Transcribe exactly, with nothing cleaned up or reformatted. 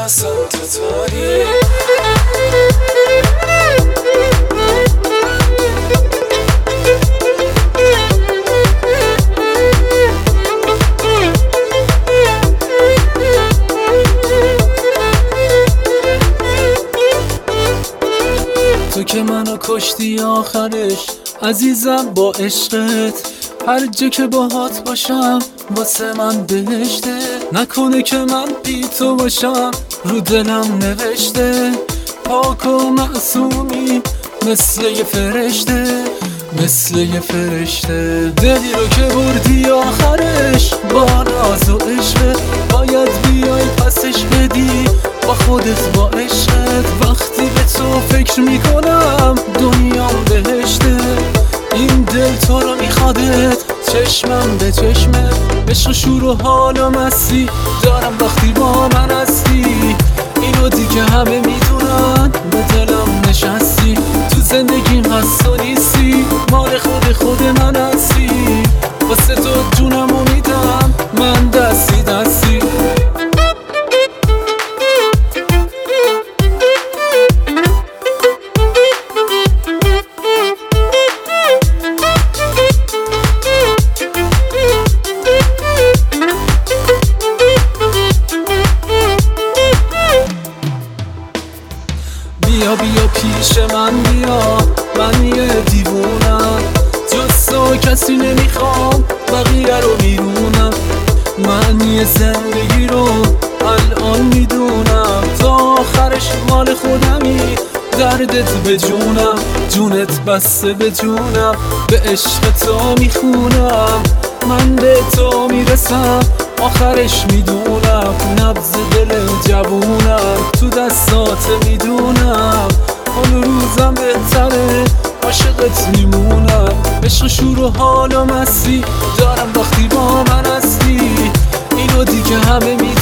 اصلا تو تاری. تو که منو کشتی آخرش عزیزم با عشقت، هر جا که باهات باشم واسه من بهشته. نکنه که من بی تو باشم رو دلم نوشته، پاک و معصومی مثل یه فرشته، مثل یه فرشته. دلی رو که بردی آخرش با ناز و عشقت، باید بیای پسش بدی با خودت با عشقت. وقتی به تو فکر میکنم دنیام بهشته، این دل تو رو میخوادت چشمم به چشمت. عشق شور و حال و مستی دارم وقتی با من هستی، اینو دیگه همه میدونن به دلم نشستی. تو زندگیم هست و نیستی، مال خود خود من هستی. واسه تو جونمو میدم من دستی دستی. بیا بیا پیش من بیا، من یه دیوونم، جز تو کسی نمیخوام بقیه رو میدونم. من یه زندگی رو الان میدونم، تا آخرش مال خودمی. دردت به جونم، جونت بسته به جونم، به عشق تو میخونم. من به تو میرسم آخرش میدونم، نبض دل جوونم تو دستات میدونم. اون روزم بهتره عاشقت میمونم. عشق شور و حال و مستی دارم وقتی با من هستی، اینو دیگه همه می